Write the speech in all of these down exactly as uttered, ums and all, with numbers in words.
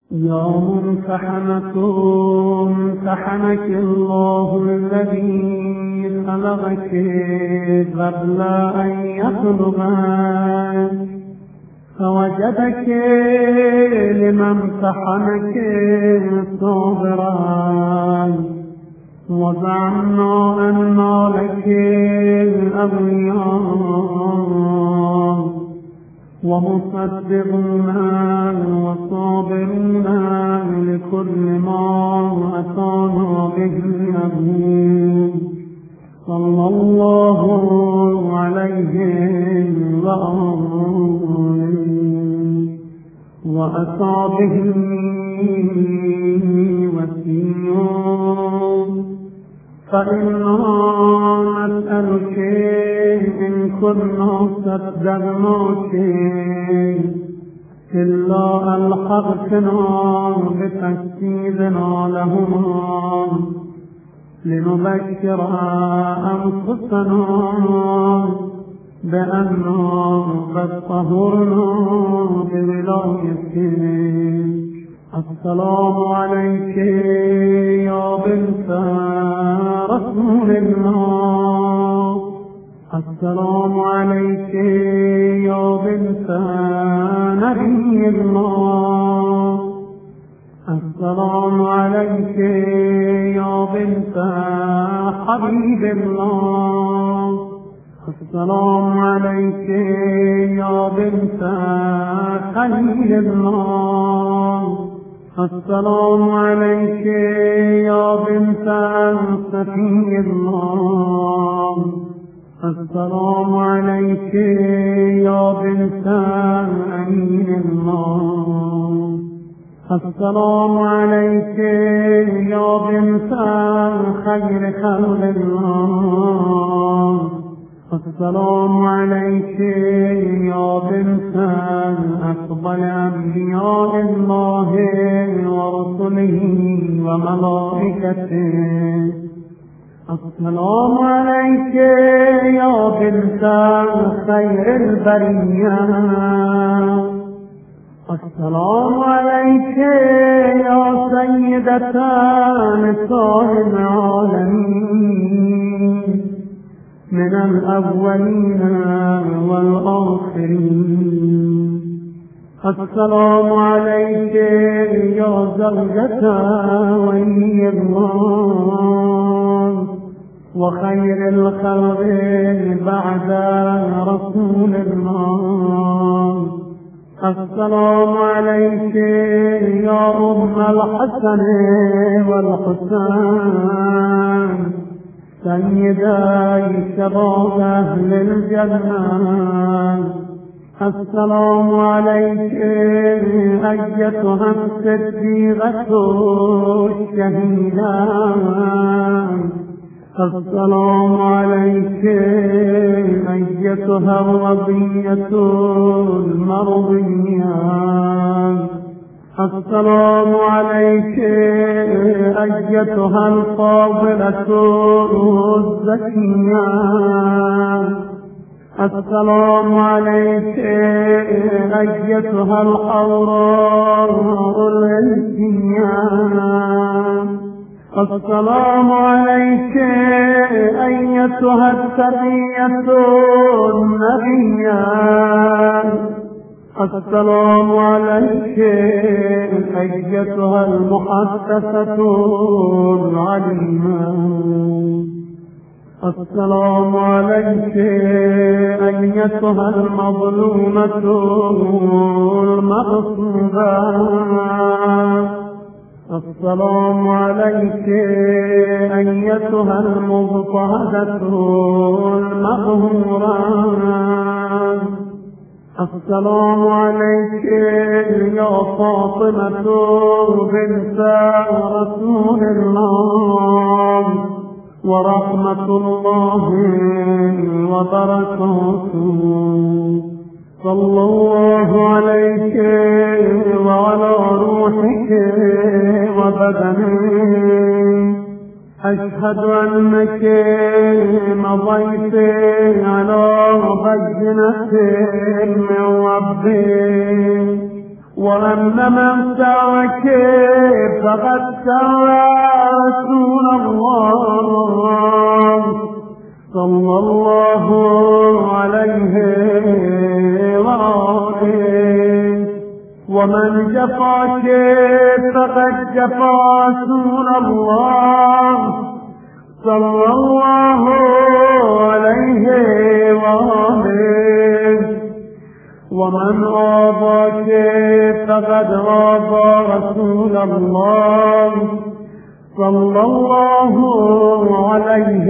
يا ممتحنة امتحنك الله الذي خلقك قبل أن يخلقك فوجدك لما امتحنك صابرا وزعمنا أن لك الأغيار ومصدقون وصابرون لكل ما أتانا به النبي صلى الله عليه وآله وأصحابه وسيم فإنا نسألك إن كنا صدقناك إلا ألحقتنا بتجسيدنا لهما لنبشر أنفسنا بأننا قد طهرنا بولايتك. السلام عليك يا بنت رسول الله، السلام عليك يا بنت نبي الله، السلام عليك يا بنت حبيب الله، السلام عليك يا بنت خليل الله، السلام عليك يا بنت صفي الله، السلام عليك يا بنت أمين الله، السلام عليك يا بنت خير خلق الله، السلام عليك يا بنت أفضل أنبياء الله ورسله وملائكته، السلام عليك يا بنت خير البرية، السلام عليك يا سيدة نساء العالمين من الأولين والآخرين، السلام عليك يا زوجة ولي الله وخير الخلق بعد رسول الله، السلام عليك يا أم الحسن والحسين سيداي شباب أهل الجنة، السلام عليك أيتها الصديقة الشهيدة، السلام عليك أيتها الرضية المرضية، السلام عليك أيتها الفاضلة الزكية، السلام عليك أيتها الحوراء الإنسية، السلام عليك أيتها التقية النبية، السلام عليك أيتها المحدثة العليمة، السلام عليك أيتها المظلومة المغصوبة، السلام عليك أيتها المضطهدة المقهورة، السلام عليك يا فاطمة بنت رسول الله ورحمة الله وبركاته، صلى الله عليك وعلى روحك وبدنك، أشهد أنك مضيت على بينة من ربك وأن من ترك فقد سر رسول الله صلى الله عليه وآله، ومن جفاك فقد جفا رسول الله صلى الله عليه وآله، ومن آذاك فقد آذى رسول الله صلى الله عليه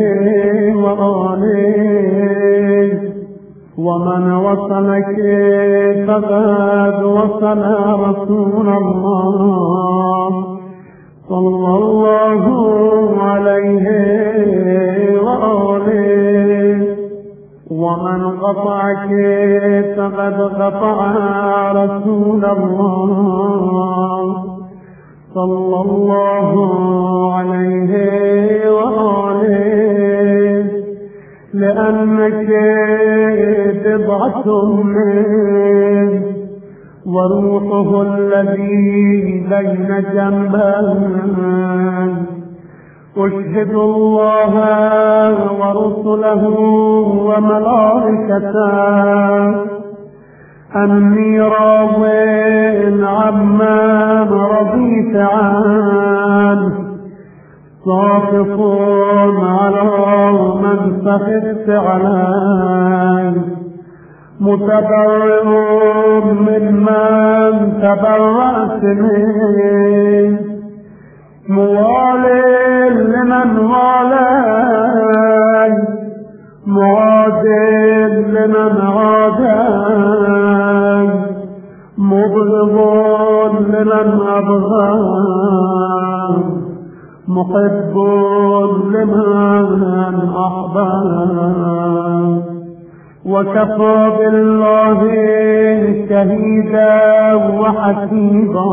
وآله، ومن وصلك فقد وصل رسول الله صلى الله عليه وآله، ومن قطعك فقد قطع رسول الله صلى الله عليه وآله، لأنك بضعة منه وروحه الذي بين جنبين. أشهد الله ورسله وملائكته أني راض عما رضيت عنه، صافق على من سخطت عليه، متبرئ ممن تبرأت منه، موال لمن والي، معاد لمن عادي، مبغض لمن أبغى، محب لمن أحبب، وكفى بالله شهيدا وحسيبا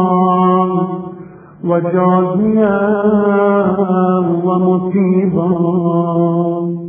وجازيا ومصيبا.